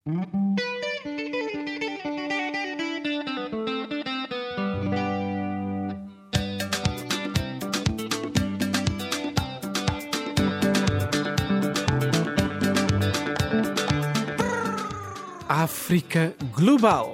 África Global.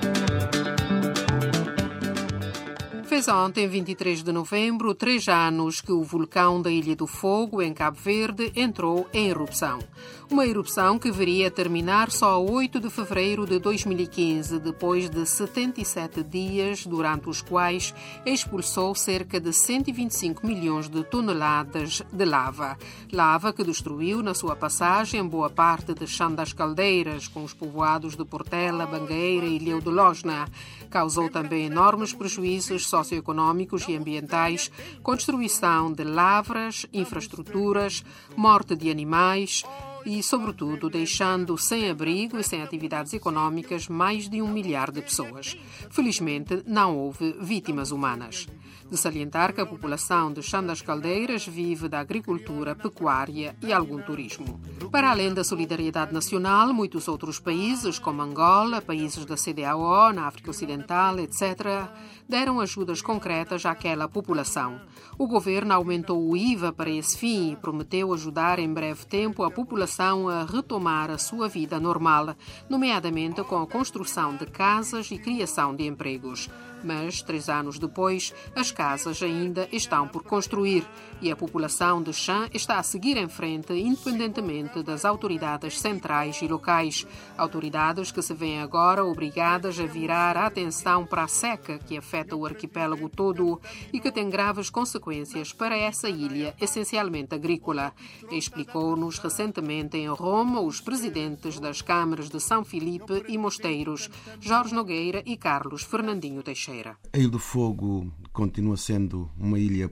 Fez ontem, 23 de novembro, 3 anos que o vulcão da Ilha do Fogo, em Cabo Verde, entrou em erupção. Uma erupção que viria a terminar só a 8 de fevereiro de 2015, depois de 77 dias, durante os quais expulsou cerca de 125 milhões de toneladas de lava. Lava que destruiu, na sua passagem, boa parte de Chão das Caldeiras, com os povoados de Portela, Bangueira e Ilhéu de Losna. Causou também enormes prejuízos socioeconómicos e ambientais, com destruição de lavras, infraestruturas, morte de animais e, sobretudo, deixando sem abrigo e sem atividades económicas mais de 1 milhar de pessoas. Felizmente, não houve vítimas humanas. De salientar que a população de Chão das Caldeiras vive da agricultura, pecuária e algum turismo. Para além da solidariedade nacional, muitos outros países, como Angola, países da CEDEAO, na África Ocidental, etc., deram ajudas concretas àquela população. O governo aumentou o IVA para esse fim e prometeu ajudar em breve tempo a população a retomar a sua vida normal, nomeadamente com a construção de casas e criação de empregos. Mas, 3 anos depois, as casas ainda estão por construir e a população de Chã está a seguir em frente, independentemente das autoridades centrais e locais. Autoridades que se veem agora obrigadas a virar a atenção para a seca que afeta o arquipélago todo e que tem graves consequências para essa ilha, essencialmente agrícola. Explicou-nos recentemente em Roma os presidentes das câmaras de São Filipe e Mosteiros, Jorge Nogueira e Carlos Fernandinho Teixeira. A Ilha do Fogo continua sendo uma ilha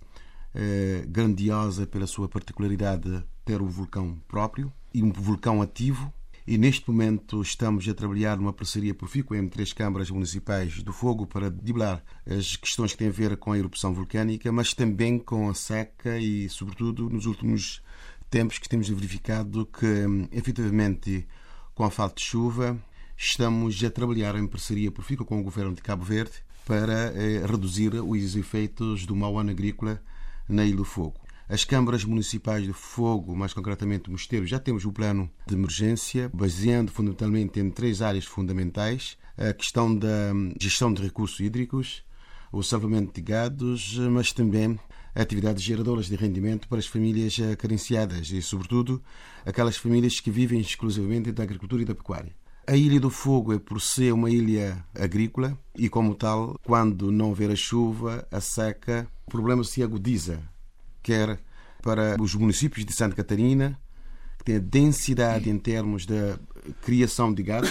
grandiosa pela sua particularidade de ter um vulcão próprio e um vulcão ativo. E neste momento estamos a trabalhar numa parceria profícua entre 3 câmaras municipais do Fogo para driblar as questões que têm a ver com a erupção vulcânica, mas também com a seca e, sobretudo, nos últimos tempos que temos verificado que, efetivamente, com a falta de chuva, estamos a trabalhar em parceria profícua com o Governo de Cabo Verde para reduzir os efeitos do mau ano agrícola na Ilha do Fogo. As câmaras municipais do Fogo, mais concretamente o Mosteiro, já temos o plano de emergência, baseando fundamentalmente em 3 áreas fundamentais: a questão da gestão de recursos hídricos, o salvamento de gados, mas também atividades geradoras de rendimento para as famílias carenciadas e, sobretudo, aquelas famílias que vivem exclusivamente da agricultura e da pecuária. A Ilha do Fogo é por si uma ilha agrícola e, como tal, quando não houver a chuva, a seca, o problema se agudiza, quer para os municípios de Santa Catarina, que têm a densidade em termos da criação de gado,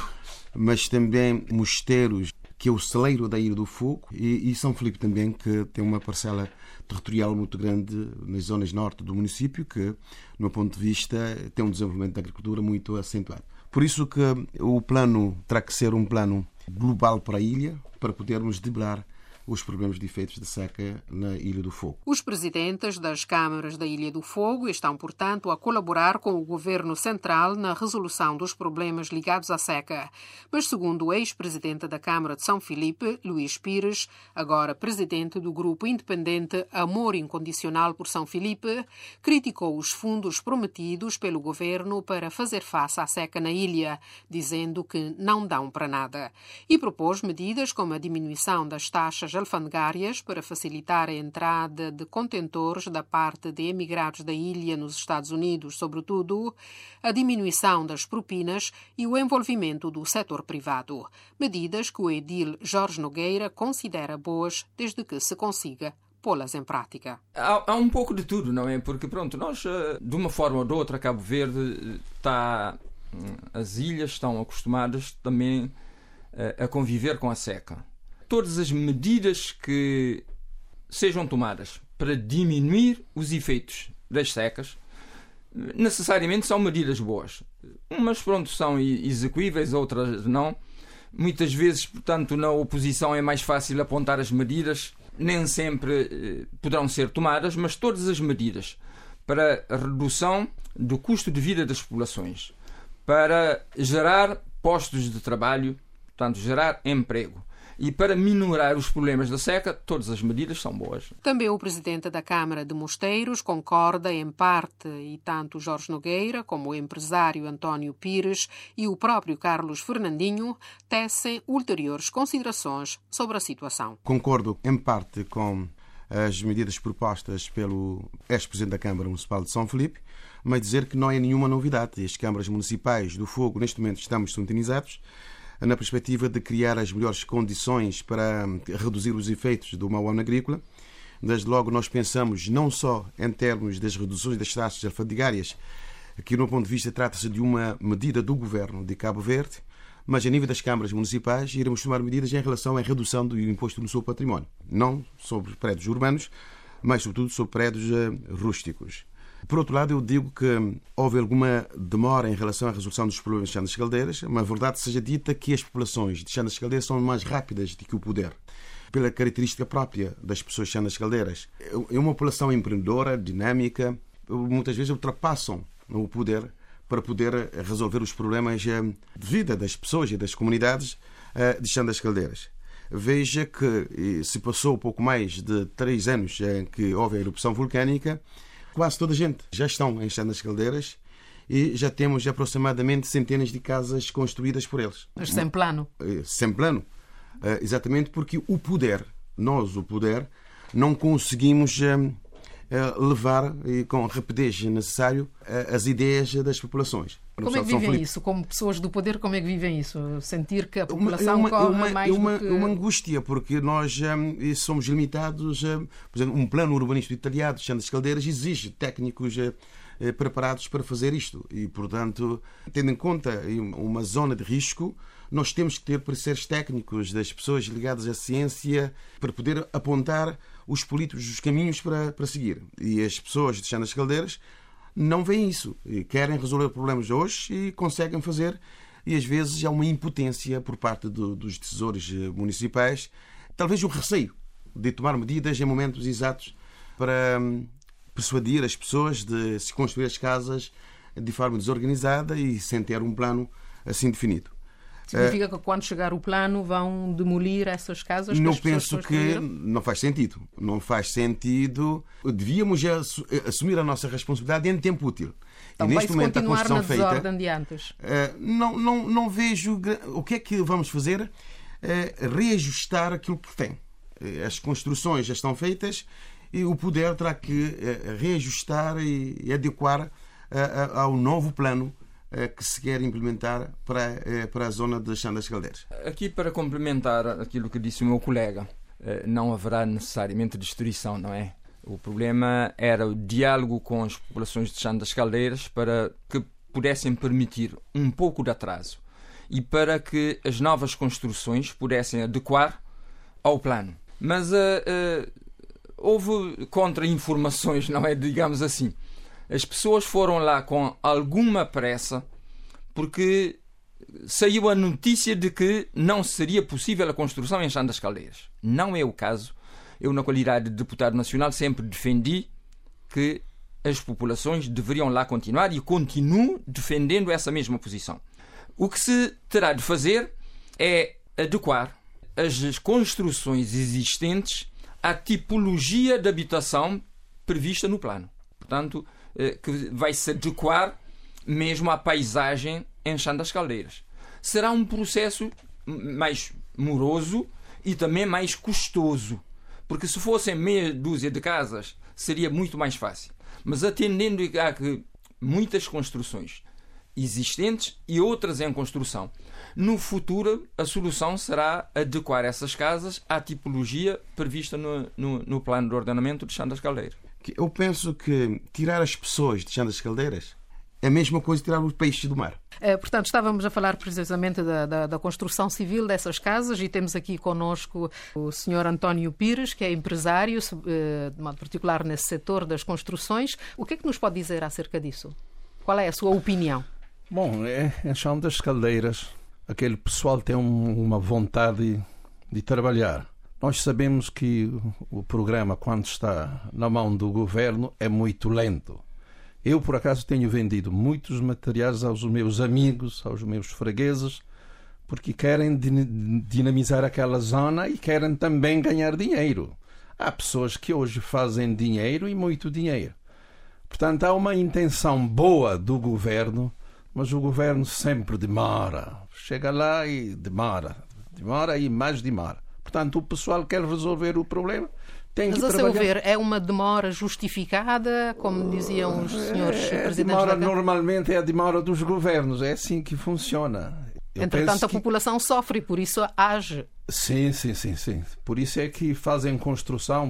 mas também Mosteiros, que é o celeiro da Ilha do Fogo, e São Filipe também, que tem uma parcela territorial muito grande nas zonas norte do município, que, no meu ponto de vista, tem um desenvolvimento da agricultura muito acentuado. Por isso que o plano terá que ser um plano global para a ilha, para podermos driblar os problemas de efeitos de seca na Ilha do Fogo. Os presidentes das câmaras da Ilha do Fogo estão, portanto, a colaborar com o Governo Central na resolução dos problemas ligados à seca. Mas, segundo o ex-presidente da Câmara de São Filipe, Luís Pires, agora presidente do grupo independente Amor Incondicional por São Filipe, criticou os fundos prometidos pelo Governo para fazer face à seca na ilha, dizendo que não dão para nada. E propôs medidas como a diminuição das taxas alfandegárias para facilitar a entrada de contentores da parte de emigrados da ilha nos Estados Unidos, sobretudo a diminuição das propinas e o envolvimento do setor privado. Medidas que o edil Jorge Nogueira considera boas desde que se consiga pô-las em prática. Há um pouco de tudo, não é? Porque, pronto, nós, de uma forma ou de outra, Cabo Verde as ilhas estão acostumadas também a conviver com a seca. Todas as medidas que sejam tomadas para diminuir os efeitos das secas necessariamente são medidas boas. Umas, pronto, são execuíveis, outras não. Muitas vezes, portanto, na oposição é mais fácil apontar as medidas, nem sempre poderão ser tomadas, mas todas as medidas para a redução do custo de vida das populações, para gerar postos de trabalho, portanto, gerar emprego. E para minorar os problemas da seca, todas as medidas são boas. Também o presidente da Câmara de Mosteiros concorda em parte, e tanto Jorge Nogueira como o empresário António Pires e o próprio Carlos Fernandinho tecem ulteriores considerações sobre a situação. Concordo em parte com as medidas propostas pelo ex-presidente da Câmara Municipal de São Filipe, mas dizer que não é nenhuma novidade. As câmaras municipais do Fogo, neste momento, estamos sintonizados na perspectiva de criar as melhores condições para reduzir os efeitos do mau ano agrícola. Desde logo, nós pensamos não só em termos das reduções das taxas alfandegárias, que, no meu ponto de vista, trata-se de uma medida do Governo de Cabo Verde, mas a nível das câmaras municipais iremos tomar medidas em relação à redução do imposto no seu património. Não sobre prédios urbanos, mas sobretudo sobre prédios rústicos. Por outro lado, eu digo que houve alguma demora em relação à resolução dos problemas de Chã das Caldeiras, mas a verdade seja dita que as populações de Chã das Caldeiras são mais rápidas do que o poder, pela característica própria das pessoas de Chã das Caldeiras. É uma população empreendedora, dinâmica, muitas vezes ultrapassam o poder para poder resolver os problemas de vida das pessoas e das comunidades de Chã das Caldeiras. Veja que se passou pouco mais de 3 anos em que houve a erupção vulcânica, quase toda a gente já estão em Chã das Caldeiras e já temos aproximadamente centenas de casas construídas por eles. Mas sem plano. Sem plano. Exatamente porque o poder, não conseguimos levar com a rapidez necessária as ideias das populações. Como é que vivem isso? Como pessoas do poder, como é que vivem isso? Sentir que a população corre mais do que... É uma angústia, porque nós somos limitados. Por exemplo, um plano urbanístico detalhado de Chã das Caldeiras exige técnicos preparados para fazer isto. E, portanto, tendo em conta uma zona de risco, nós temos que ter pareceres técnicos das pessoas ligadas à ciência para poder apontar os políticos, os caminhos para seguir. E as pessoas de Chã das Caldeiras não veem isso. Querem resolver problemas hoje e conseguem fazer. E às vezes há uma impotência por parte dos decisores municipais, talvez um receio de tomar medidas em momentos exatos para persuadir as pessoas de se construir as casas de forma desorganizada e sem ter um plano assim definido. Significa que quando chegar o plano vão demolir essas casas? Não penso que não faz sentido. Não faz sentido. Devíamos assumir a nossa responsabilidade em tempo útil. Então, e neste momento a construção feita. Desordem de antes. Não vejo o que é que vamos fazer. Reajustar aquilo que tem. As construções já estão feitas e o poder terá que reajustar e adequar ao novo plano que se quer implementar para a zona de Chã das Caldeiras. Aqui, para complementar aquilo que disse o meu colega, não haverá necessariamente destruição, não é? O problema era o diálogo com as populações de Chã das Caldeiras para que pudessem permitir um pouco de atraso e para que as novas construções pudessem adequar ao plano. Mas houve contra-informações, não é? Digamos assim. As pessoas foram lá com alguma pressa porque saiu a notícia de que não seria possível a construção em Chã das Caldeiras. Não é o caso. Eu, na qualidade de deputado nacional, sempre defendi que as populações deveriam lá continuar e continuo defendendo essa mesma posição. O que se terá de fazer é adequar as construções existentes à tipologia de habitação prevista no plano. Portanto, que vai se adequar mesmo à paisagem em Chã das Caldeiras. Será um processo mais moroso e também mais custoso, porque se fossem meia dúzia de casas seria muito mais fácil. Mas atendendo a que muitas construções existentes e outras em construção, no futuro a solução será adequar essas casas à tipologia prevista no plano de ordenamento de Chã das Caldeiras. Eu penso que tirar as pessoas de Chã das Caldeiras é a mesma coisa que tirar os peixes do mar. Portanto, estávamos a falar precisamente da construção civil dessas casas e temos aqui connosco o Sr. António Pires, que é empresário, de modo particular nesse setor das construções. O que é que nos pode dizer acerca disso? Qual é a sua opinião? Bom, em Chã das Caldeiras, aquele pessoal tem uma vontade de trabalhar. Nós sabemos que o programa, quando está na mão do governo, é muito lento. Eu, por acaso, tenho vendido muitos materiais aos meus amigos, aos meus fregueses, porque querem dinamizar aquela zona e querem também ganhar dinheiro. Há pessoas que hoje fazem dinheiro e muito dinheiro. Portanto, há uma intenção boa do governo, mas o governo sempre demora. Chega lá e demora e mais demora. Portanto, o pessoal quer resolver o problema, tem que trabalhar. Mas, a seu ver, é uma demora justificada, como diziam os senhores presidentes demora, da Câmara? normalmente é a demora dos governos, é assim que funciona. Entretanto, a população sofre, por isso age. Sim. Por isso é que fazem construção,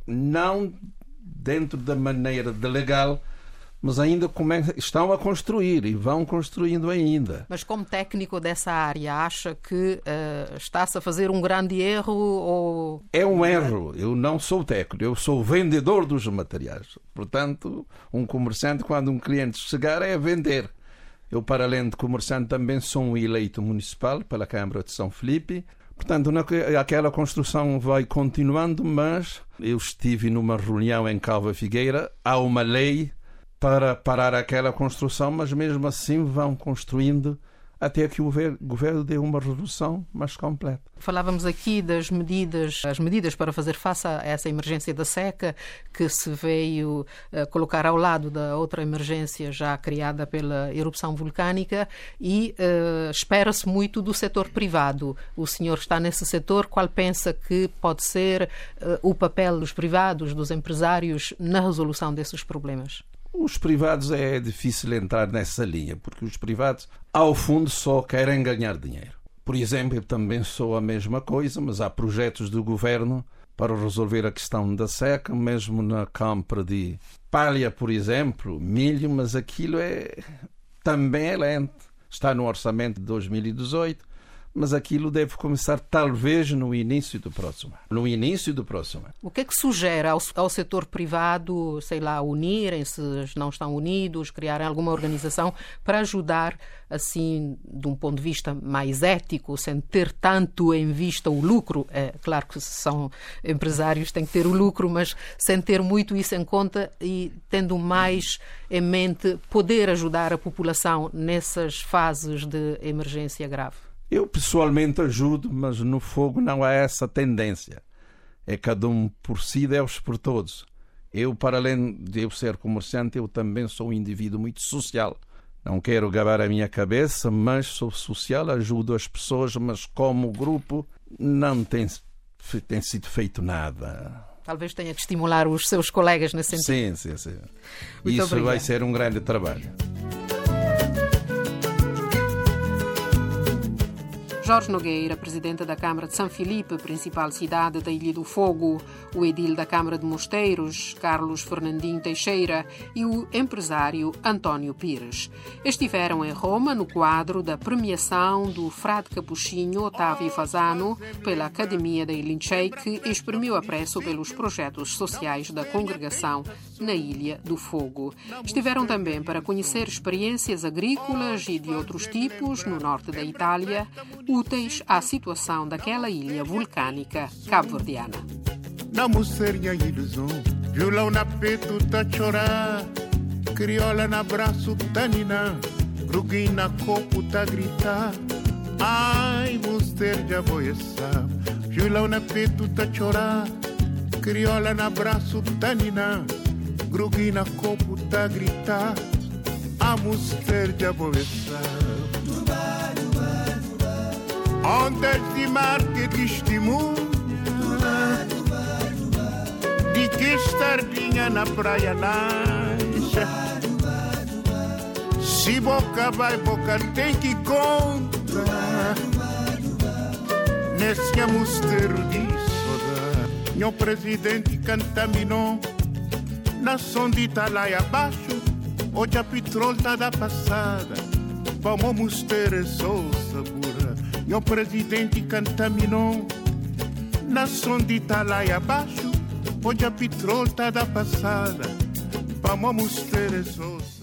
não dentro da maneira legal, mas ainda estão a construir e vão construindo ainda. Mas como técnico dessa área, acha que está-se a fazer um grande erro? Ou... É um erro. Eu não sou técnico, eu sou vendedor dos materiais. Portanto, um comerciante, quando um cliente chegar, é vender. Eu, para além de comerciante, também sou um eleito municipal pela Câmara de São Filipe. Portanto, aquela construção vai continuando, mas eu estive numa reunião em Calva Figueira. Há uma lei para parar aquela construção, mas mesmo assim vão construindo até que o governo dê uma redução mais completa. Falávamos aqui das as medidas para fazer face a essa emergência da seca que se veio colocar ao lado da outra emergência já criada pela erupção vulcânica e espera-se muito do setor privado. O senhor está nesse setor, qual pensa que pode ser o papel dos privados, dos empresários na resolução desses problemas? Os privados é difícil entrar nessa linha, porque os privados, ao fundo, só querem ganhar dinheiro. Por exemplo, eu também sou a mesma coisa, mas há projetos do governo para resolver a questão da seca, mesmo na compra de palha, por exemplo, milho, mas aquilo também é lento. Está no orçamento de 2018, mas aquilo deve começar talvez no início do próximo ano. O que é que sugere ao setor privado, sei lá, unirem-se, não estão unidos, criarem alguma organização para ajudar, assim, de um ponto de vista mais ético, sem ter tanto em vista o lucro? É claro que são empresários, têm que ter o lucro, mas sem ter muito isso em conta e tendo mais em mente poder ajudar a população nessas fases de emergência grave. Eu pessoalmente ajudo, mas no fogo não há essa tendência. É cada um por si, Deus por todos. Eu, para além de eu ser comerciante, eu também sou um indivíduo muito social. Não quero gabar a minha cabeça, mas sou social, ajudo as pessoas, mas como grupo não tem sido feito nada. Talvez tenha que estimular os seus colegas nesse sentido. Sim. Muito Isso obrigado. Vai ser um grande trabalho. Jorge Nogueira, presidente da Câmara de São Filipe, principal cidade da Ilha do Fogo, o edil da Câmara de Mosteiros, Carlos Fernandinho Teixeira, e o empresário António Pires. Estiveram em Roma no quadro da premiação do frade capuchinho Otávio Fazano pela Academia da Ilinchei, que exprimiu apreço pelos projetos sociais da congregação na Ilha do Fogo. Estiveram também para conhecer experiências agrícolas e de outros tipos no norte da Itália, úteis à situação daquela ilha vulcânica cabo-verdiana. Na muserinha ilusão, violão na peito tá chorar, crioula na braço tá ninar, gruguinho na copo tá gritar, ai, muster de aboiçar, violão na peito tá chorar, crioula na braço tá ninar, gruguinho na copo tá gritar, a muster de aboiçar. Ondas de mar que te estimula, de que estardinha na praia lancha. Se boca vai, boca tem que contar. Nesse mosteiro de saudade, meu presidente contaminou. Na som de Italaia abaixo, hoje a petrol tá da passada. Vamos mosteiro é só sabura. Meu presidente contaminou. Na som de Italaia abaixo, hoje a petrol tá da passada. Vamos ter esses